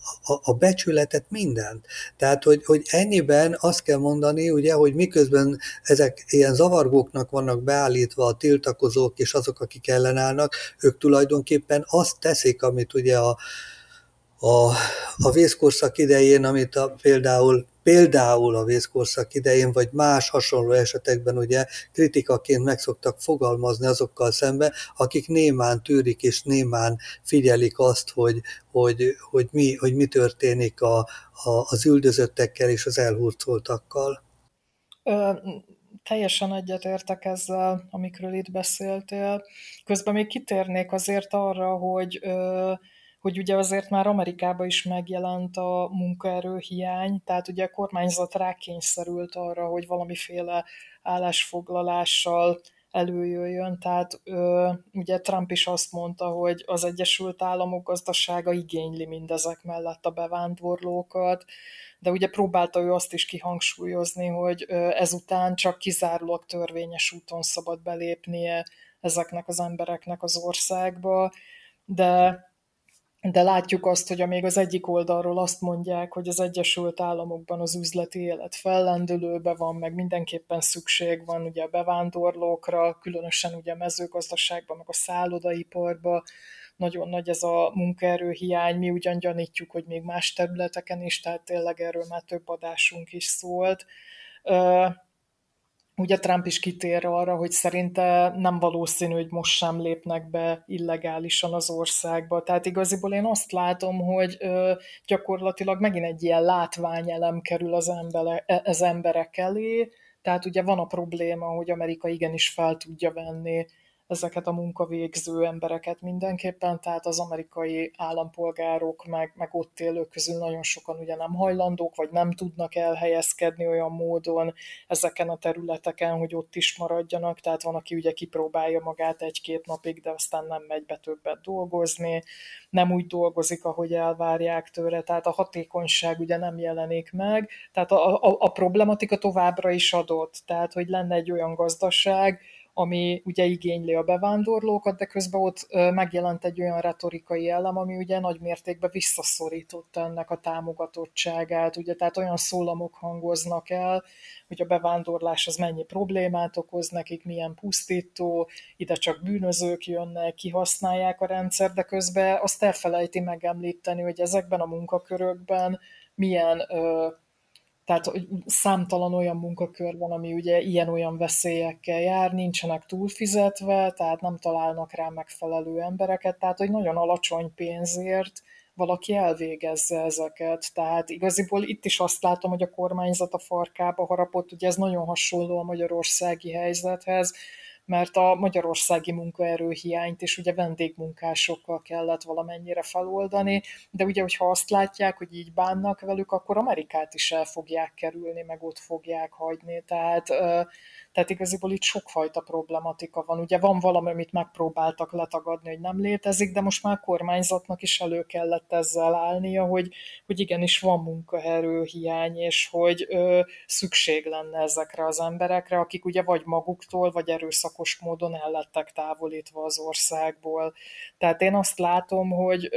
a becsületet, mindent. Tehát, hogy ennyiben azt kell mondani, ugye, hogy miközben ezek ilyen zavargóknak vannak beállítva a tiltakozók és azok, akik ellenállnak, ők tulajdonképpen azt teszik, amit ugye a, a vészkorszak idején, amit például a vészkorszak idején, vagy más hasonló esetekben ugye kritikaként meg szoktak fogalmazni azokkal szemben, akik némán tűrik és némán figyelik azt, hogy mi történik az üldözöttekkel és az elhurcoltakkal. Ö, Teljesen egyetértek ezzel, amikről itt beszéltél. Közben még kitérnék azért arra, hogy ugye azért már Amerikában is megjelent a munkaerőhiány, tehát ugye a kormányzat rákényszerült arra, hogy valamiféle állásfoglalással előjöjjön. Tehát ugye Trump is azt mondta, hogy az Egyesült Államok gazdasága igényli mindezek mellett a bevándorlókat, de ugye próbálta ő azt is kihangsúlyozni, hogy ezután csak kizárólag törvényes úton szabad belépnie ezeknek az embereknek az országba, de de látjuk azt, hogy amíg az egyik oldalról azt mondják, hogy az Egyesült Államokban az üzleti élet fellendülőbe van, meg mindenképpen szükség van ugye a bevándorlókra, különösen ugye a mezőgazdaságban, meg a szállodaiparban, nagyon nagy ez a munkaerőhiány, mi ugyan gyanítjuk, hogy még más területeken is, tehát tényleg erről már több adásunk is szólt. Ugye Trump is kitér arra, hogy szerinte nem valószínű, hogy most sem lépnek be illegálisan az országba. Tehát igaziból én azt látom, hogy gyakorlatilag megint egy ilyen látványelem kerül az emberek elé. Tehát ugye van a probléma, hogy Amerika igenis fel tudja venni ezeket a munkavégző embereket mindenképpen, tehát az amerikai állampolgárok meg ott élők közül nagyon sokan ugye nem hajlandók, vagy nem tudnak elhelyezkedni olyan módon ezeken a területeken, hogy ott is maradjanak, tehát van, aki ugye kipróbálja magát egy-két napig, de aztán nem megy be többet dolgozni, nem úgy dolgozik, ahogy elvárják tőle, tehát a hatékonyság ugye nem jelenik meg, tehát a problematika továbbra is adott, tehát hogy lenne egy olyan gazdaság, ami ugye igényli a bevándorlókat, de közben ott megjelent egy olyan retorikai elem, ami ugye nagy mértékben visszaszorította ennek a támogatottságát, ugye, tehát olyan szólamok hangoznak el, hogy a bevándorlás az mennyi problémát okoz nekik, milyen pusztító, ide csak bűnözők jönnek, kihasználják a rendszer, de közben azt elfelejti megemlíteni, hogy ezekben a munkakörökben milyen tehát számtalan olyan munkakör van, ami ugye ilyen-olyan veszélyekkel jár, nincsenek túlfizetve, tehát nem találnak rá megfelelő embereket, tehát hogy nagyon alacsony pénzért valaki elvégezze ezeket. Tehát igaziból itt is azt látom, hogy a kormányzat a farkába harapott, ugye ez nagyon hasonló a magyarországi helyzethez, mert a magyarországi munkaerőhiányt is ugye vendégmunkásokkal kellett valamennyire feloldani, de ugye, hogyha azt látják, hogy így bánnak velük, akkor Amerikát is el fogják kerülni, meg ott fogják hagyni. Tehát igaziból itt sokfajta problematika van. Ugye van valami, amit megpróbáltak letagadni, hogy nem létezik, de most már a kormányzatnak is elő kellett ezzel állnia, hogy igenis van munkaerőhiány, és hogy szükség lenne ezekre az emberekre, akik ugye vagy maguktól, vagy erőszakos módon el lettek távolítva az országból. Tehát én azt látom, hogy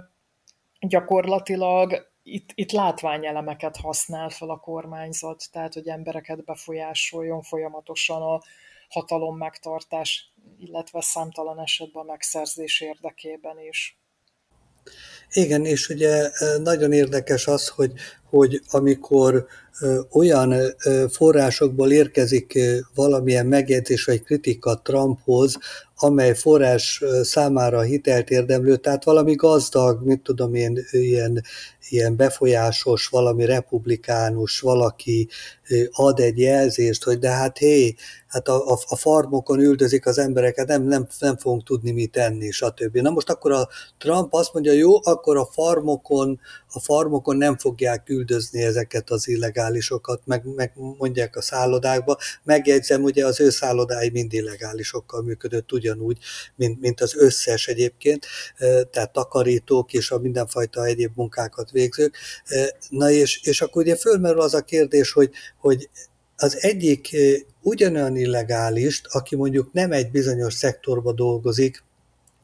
gyakorlatilag itt látványelemeket használ fel a kormányzat, tehát hogy embereket befolyásoljon folyamatosan a hatalom megtartás, illetve számtalan esetben a megszerzés érdekében is. Igen, és ugye nagyon érdekes az, hogy amikor olyan forrásokból érkezik valamilyen megjegyzés vagy kritika Trumphoz, amely forrás számára hitelt érdemlő, tehát valami gazdag, mit tudom én, ilyen befolyásos, valami republikánus, valaki ad egy jelzést, hogy de hát hé, hát a farmokon üldözik az embereket, nem fogunk tudni mit tenni, stb. Na most akkor a Trump azt mondja, jó, akkor a farmokon nem fogják üldözni ezeket az illegálisokat, meg mondják a szállodákba. Megjegyzem, ugye az ő szállodái mind illegálisokkal működött ugyanúgy, mint az összes egyébként, tehát takarítók és a mindenfajta egyéb munkákat végzők. Na és akkor ugye fölmerül az a kérdés, hogy az egyik ugyanolyan illegálist, aki mondjuk nem egy bizonyos szektorba dolgozik,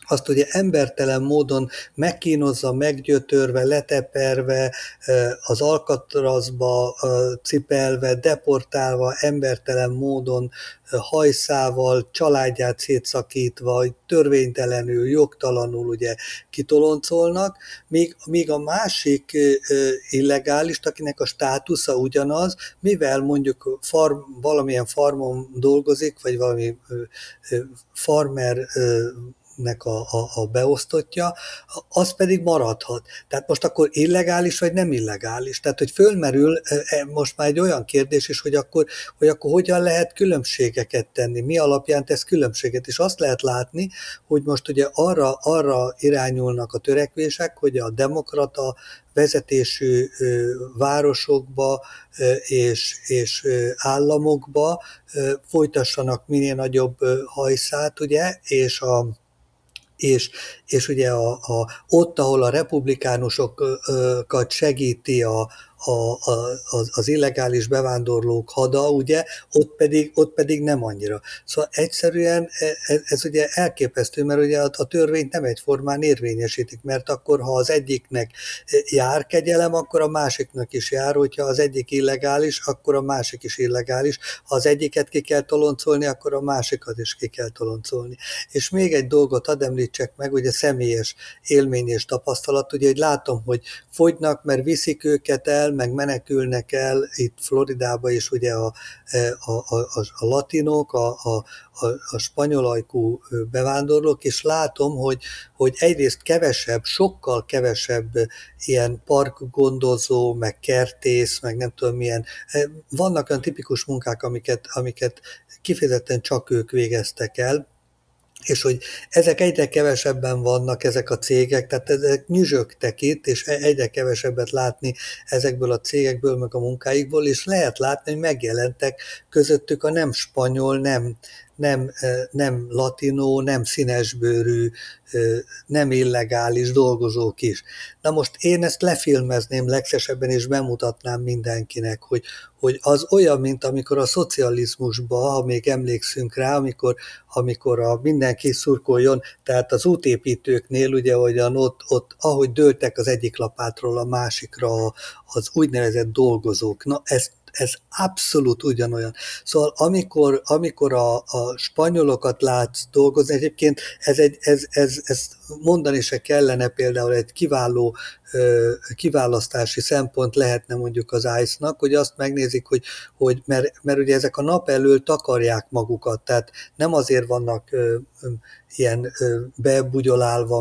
azt ugye embertelen módon megkínozza, meggyötörve, leteperve, az Alcatrazba cipelve, deportálva, embertelen módon, hajszával, családját szétszakítva, törvénytelenül, jogtalanul ugye kitoloncolnak, míg a másik illegális, akinek a státusza ugyanaz, mivel mondjuk valamilyen farmon dolgozik, vagy valami farmer nek a beosztottja, az pedig maradhat. Tehát most akkor illegális vagy nem illegális? Tehát, hogy fölmerül most már egy olyan kérdés is, hogy akkor hogyan lehet különbségeket tenni, mi alapján tesz különbséget, és azt lehet látni, hogy most ugye arra irányulnak a törekvések, hogy a demokrata vezetésű városokba és államokba folytassanak minél nagyobb hajszát, ugye, és ugye ott, ahol a republikánusokat segíti az illegális bevándorlók hada, ugye, ott pedig nem annyira. Szóval egyszerűen ez ugye elképesztő, mert ugye a törvényt nem egyformán érvényesítik, mert akkor, ha az egyiknek jár kegyelem, akkor a másiknak is jár, hogyha az egyik illegális, akkor a másik is illegális, ha az egyiket ki kell toloncolni, akkor a másikat is ki kell toloncolni. És még egy dolgot hadd említsek meg, ugye személyes élmény és tapasztalat, ugye, hogy látom, hogy fogynak, mert viszik őket el, meg menekülnek el itt Floridába is ugye a latinok, a spanyolajkú bevándorlók, és látom, hogy egyrészt kevesebb, sokkal kevesebb ilyen parkgondozó, meg kertész, meg nem tudom milyen, vannak olyan tipikus munkák, amiket kifejezetten csak ők végeztek el, és hogy ezek egyre kevesebben vannak, ezek a cégek, tehát ezek nyüzsögtek itt, és egyre kevesebbet látni ezekből a cégekből, meg a munkáikból, és lehet látni, hogy megjelentek közöttük a nem spanyol, nem latinó, nem színesbőrű, nem illegális dolgozók is. Na most én ezt lefilmezném legszesebben, és bemutatnám mindenkinek, hogy az olyan, mint amikor a szocializmusban, ha még emlékszünk rá, amikor mindenki szurkoljon, tehát az útépítőknél ugye, hogyan ott ahogy dőltek az egyik lapátról a másikra az úgynevezett dolgozók. Na ez abszolút ugyanolyan. Szóval amikor a spanyolokat látsz dolgozni, egyébként ez mondani se kellene, például egy kiváló kiválasztási szempont lehetne mondjuk az ICE-nak, hogy azt megnézik, hogy mert ugye ezek a nap elől takarják magukat, tehát nem azért vannak ilyen bebugyolálva,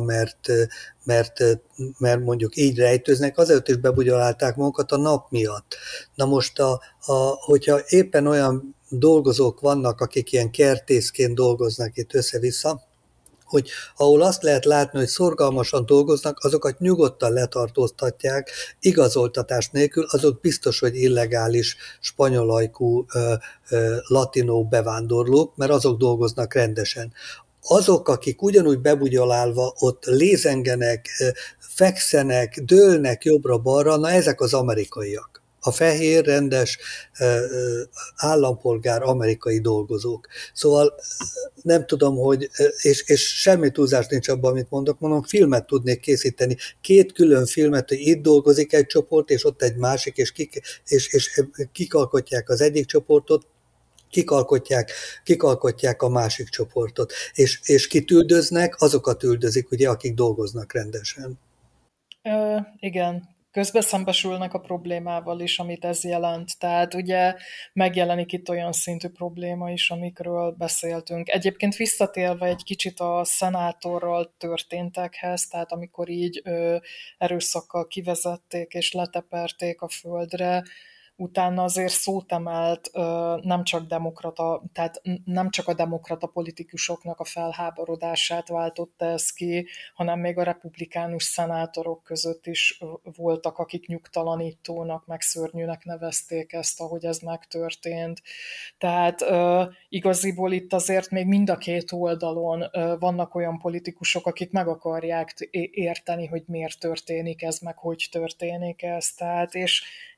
mert mondjuk így rejtőznek, azért is bebugyolálták magukat a nap miatt. Na most, hogyha éppen olyan dolgozók vannak, akik ilyen kertészként dolgoznak itt össze-vissza, hogy ahol azt lehet látni, hogy szorgalmasan dolgoznak, azokat nyugodtan letartóztatják, igazoltatás nélkül, azok biztos, hogy illegális spanyolajkú latinó bevándorlók, mert azok dolgoznak rendesen. Azok, akik ugyanúgy bebugyolálva ott lézengenek, fekszenek, dőlnek jobbra-balra, na ezek az amerikaiak. A fehér, rendes állampolgár amerikai dolgozók. Szóval nem tudom, hogy, és semmi túlzás nincs abban, amit mondom, filmet tudnék készíteni, 2 külön filmet, hogy itt dolgozik egy csoport, és ott egy másik, és kikalkotják az egyik csoportot, kikalkotják a másik csoportot, és kit üldöznek, azokat üldözik, ugye, akik dolgoznak rendesen. Igen, közben szembesülnek a problémával is, amit ez jelent. Tehát ugye megjelenik itt olyan szintű probléma is, amikről beszéltünk. Egyébként visszatérve egy kicsit a szenátorral történtekhez, tehát amikor így erőszakkal kivezették és leteperték a földre, utána azért szót emelt nem csak demokrata, tehát nem csak a demokrata politikusoknak a felháborodását váltotta ez ki, hanem még a republikánus szenátorok között is voltak, akik nyugtalanítónak, meg szörnyűnek nevezték ezt, ahogy ez megtörtént. Tehát igaziból itt azért még mind a két oldalon vannak olyan politikusok, akik meg akarják érteni, hogy miért történik ez, meg hogy történik ez. Tehát, és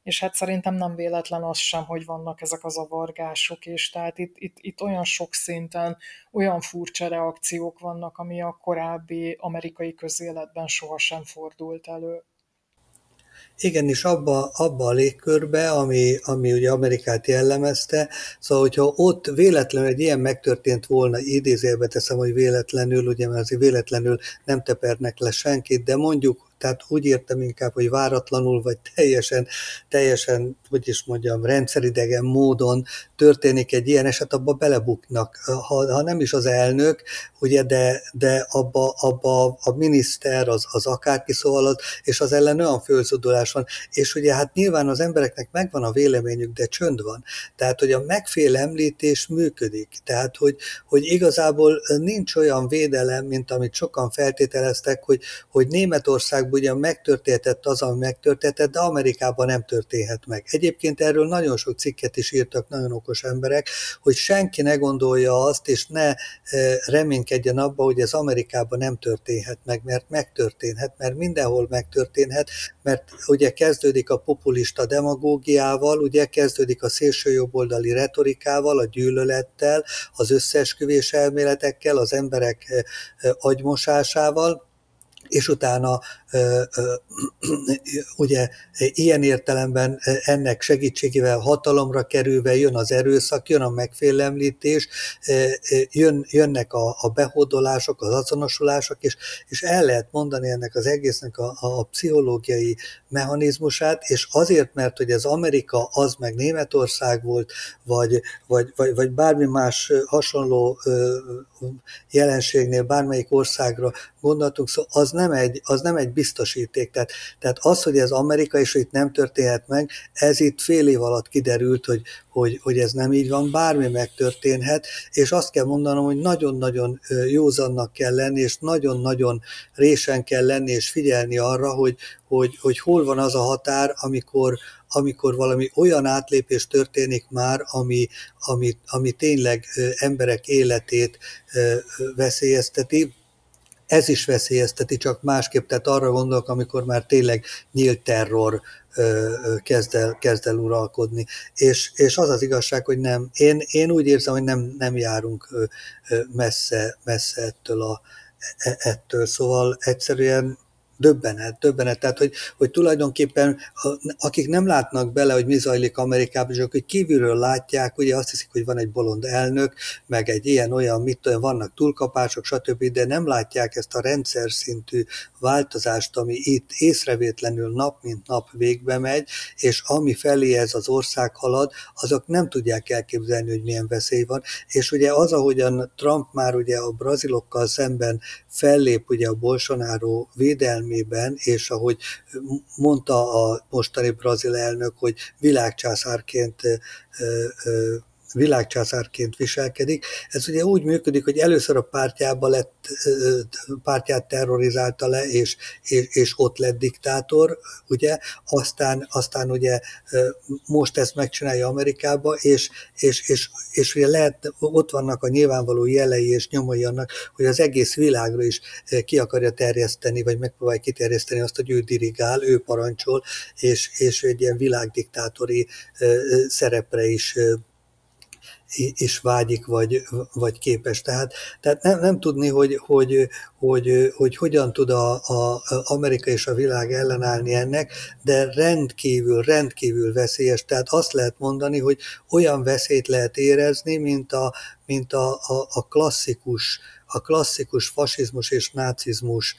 és hát szerintem nem véletlen az sem, hogy vannak ezek a zavargások, és tehát itt olyan sok szinten olyan furcsa reakciók vannak, ami a korábbi amerikai közéletben sohasem fordult elő. Igen, és abba a légkörbe, ami ugye Amerikát jellemezte, szóval hogyha ott véletlenül egy ilyen megtörtént volna, idézőjelbe teszem, hogy véletlenül, ugye, mert azért véletlenül nem tepernek le senkit, de mondjuk, tehát úgy értem inkább, hogy váratlanul, vagy teljesen, hogy is mondjam, rendszeridegen módon történik egy ilyen eset, abba belebuknak. Ha nem is az elnök, ugye, de abba a miniszter, az akárki, szóval az, és az ellen olyan fölszódulás van, és ugye hát nyilván az embereknek megvan a véleményük, de csönd van. Tehát, hogy a megfélemlítés működik. Tehát, hogy igazából nincs olyan védelem, mint amit sokan feltételeztek, hogy Németországban ugyan megtörténhetett az, ami megtörténhetett, de Amerikában nem történhet meg. Egyébként erről nagyon sok cikket is írtak nagyon okos emberek, hogy senki ne gondolja azt, és ne reménykedjen abba, hogy ez Amerikában nem történhet meg, mert megtörténhet, mert mindenhol megtörténhet, mert ugye kezdődik a populista demagógiával, ugye kezdődik a szélsőjobboldali retorikával, a gyűlölettel, az összeesküvés elméletekkel, az emberek agymosásával, és utána ugye ilyen értelemben ennek segítségével hatalomra kerülve jön az erőszak, jön a megfélemlítés, jönnek a behódolások, az azonosulások, és el lehet mondani ennek az egésznek a pszichológiai mechanizmusát, és azért, mert hogy ez Amerika, az meg Németország volt, vagy bármi más hasonló jelenségnél bármelyik országra gondoltunk, szóval az nem egy biztosíték. Tehát az, hogy ez Amerika, és hogy itt nem történhet meg, ez itt fél év alatt kiderült, hogy ez nem így van, bármi megtörténhet, és azt kell mondanom, hogy nagyon-nagyon józannak kell lenni, és nagyon-nagyon résen kell lenni, és figyelni arra, hogy hol van az a határ, amikor valami olyan átlépés történik már, ami tényleg emberek életét veszélyezteti. Ez is veszélyezteti, csak másképp, tehát arra gondolok, amikor már tényleg nyílt terror kezd el uralkodni. És az az igazság, hogy nem, én úgy érzem, hogy nem járunk messze ettől, szóval egyszerűen döbbenet. Tehát, hogy tulajdonképpen akik nem látnak bele, hogy mi zajlik Amerikában, és akik kívülről látják, ugye azt hiszik, hogy van egy bolond elnök, meg egy ilyen-olyan, vannak túlkapások, stb., de nem látják ezt a rendszer szintű változást, ami itt észrevétlenül nap mint nap végbe megy, és ami felé ez az ország halad, azok nem tudják elképzelni, hogy milyen veszély van. És ugye az, ahogyan Trump már ugye a brazilokkal szemben fellép ugye a Bolsonaro védelmében, és ahogy mondta a mostani brazil elnök, hogy világcsászárként viselkedik. Ez ugye úgy működik, hogy először a pártját terrorizálta le, és ott lett diktátor, ugye, aztán ugye most ezt megcsinálja Amerikába, és ugye ott vannak a nyilvánvaló jelei és nyomai annak, hogy az egész világra is ki akarja terjeszteni, vagy megpróbálja kiterjeszteni azt, hogy ő dirigál, ő parancsol, és egy ilyen világdiktátori szerepre is vágyik, vagy képes. Tehát nem tudni, hogy hogyan tud a Amerika és a világ ellenállni ennek, de rendkívül veszélyes. Tehát azt lehet mondani, hogy olyan veszélyt lehet érezni, mint a klasszikus fasizmus és nácizmus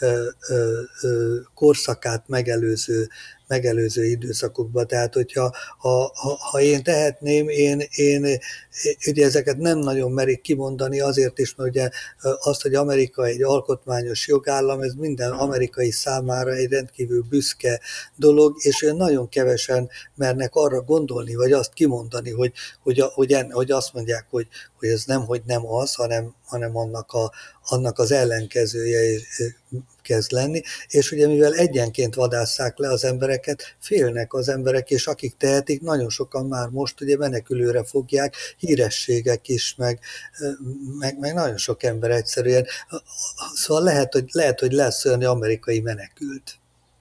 korszakát megelőző időszakokban. Tehát, hogyha ha én tehetném, én ugye ezeket nem nagyon merik kimondani, azért is, mert ugye azt, hogy Amerika egy alkotmányos jogállam, ez minden amerikai számára egy rendkívül büszke dolog, és nagyon kevesen mernek arra gondolni, vagy azt kimondani, hogy azt mondják, hogy ez nem az, hanem annak az ellenkezője kezd lenni, és ugye mivel egyenként vadásszák le az embereket, félnek az emberek, és akik tehetik, nagyon sokan már most ugye menekülőre fogják, hírességek is, meg nagyon sok ember egyszerűen. Szóval lehet, hogy lesz olyan amerikai menekült.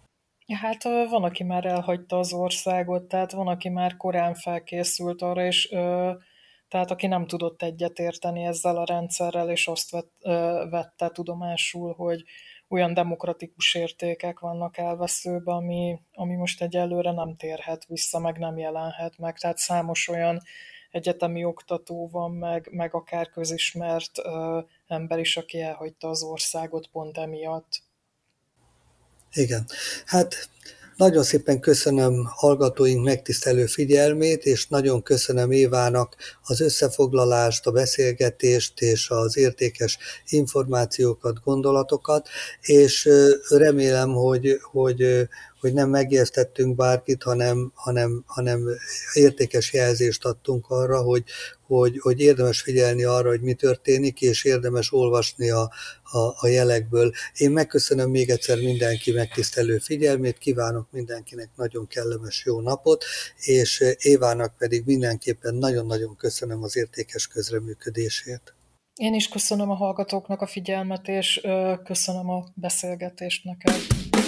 Hát van, aki már elhagyta az országot, tehát van, aki már korán felkészült arra, és tehát aki nem tudott egyetérteni ezzel a rendszerrel, és azt vette tudomásul, hogy olyan demokratikus értékek vannak elveszőbe, ami most egyelőre nem térhet vissza, meg nem jelenhet meg. Tehát számos olyan egyetemi oktató van, meg akár közismert ember is, aki elhagyta az országot pont emiatt. Igen. Hát nagyon szépen köszönöm hallgatóink megtisztelő figyelmét, és nagyon köszönöm Évának az összefoglalást, a beszélgetést és az értékes információkat, gondolatokat, és remélem, hogy nem megijesztettünk bárkit, hanem értékes jelzést adtunk arra, hogy érdemes figyelni arra, hogy mi történik, és érdemes olvasni a jelekből. Én megköszönöm még egyszer mindenki megtisztelő figyelmét, kívánok mindenkinek nagyon kellemes jó napot, és Évának pedig mindenképpen nagyon-nagyon köszönöm az értékes közreműködését. Én is köszönöm a hallgatóknak a figyelmet, és köszönöm a beszélgetést neked.